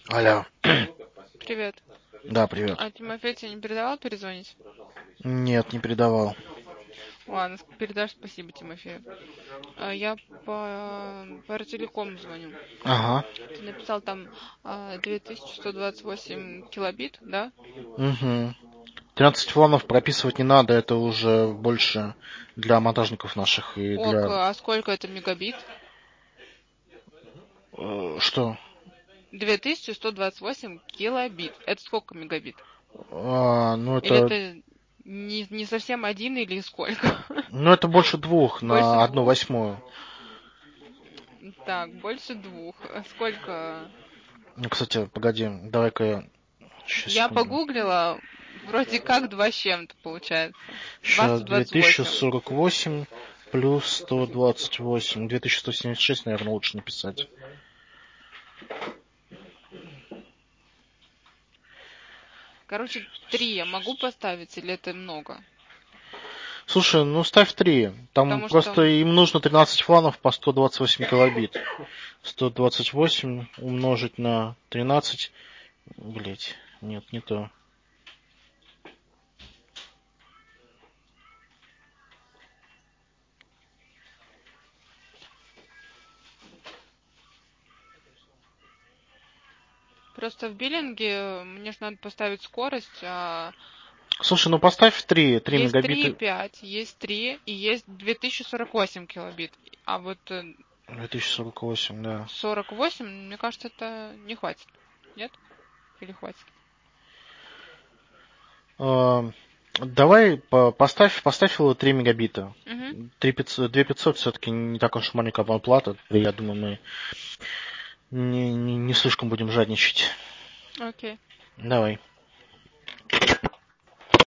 Алло. Привет. Да, привет. А Тимофей тебе не передавал перезвонить? Нет, не передавал. Ладно, передашь спасибо Тимофею. Я по телеком звоню. Ага. Ты написал там 2128 килобит, да? Угу. 13 фланов прописывать не надо, это уже больше для монтажников наших и Ок, для... а сколько это мегабит? Что? 2128 килобит. Это сколько мегабит? Ну Или это... это не совсем один или сколько? Ну это больше двух Больше на одну двух? восьмую. Так, больше двух. А сколько? Ну, кстати, погоди, давай-ка я... Сейчас, Я секунду. погуглила, вроде как два с чем-то получается. Сейчас 2028. 2048 плюс 128. 2176, наверное, лучше написать. Короче, 3 я могу поставить или это много? Слушай, ну ставь 3. Там Потому что просто им нужно 13 фланов по 128 килобит. 128 умножить на 13. Блять, нет, не то. просто в биллинге мне же надо поставить скорость, а Слушай, ну поставь 3 есть 3,5, мегабита. есть 3 и есть 2048 килобит. А вот 2048, да. 48, мне кажется, это не хватит. Нет? Или хватит? А, Давай поставь его 3 мегабита. Угу. 2500 все-таки не так уж маленькая плата. Я думаю, мы не слишком будем жадничать. Окей. Давай.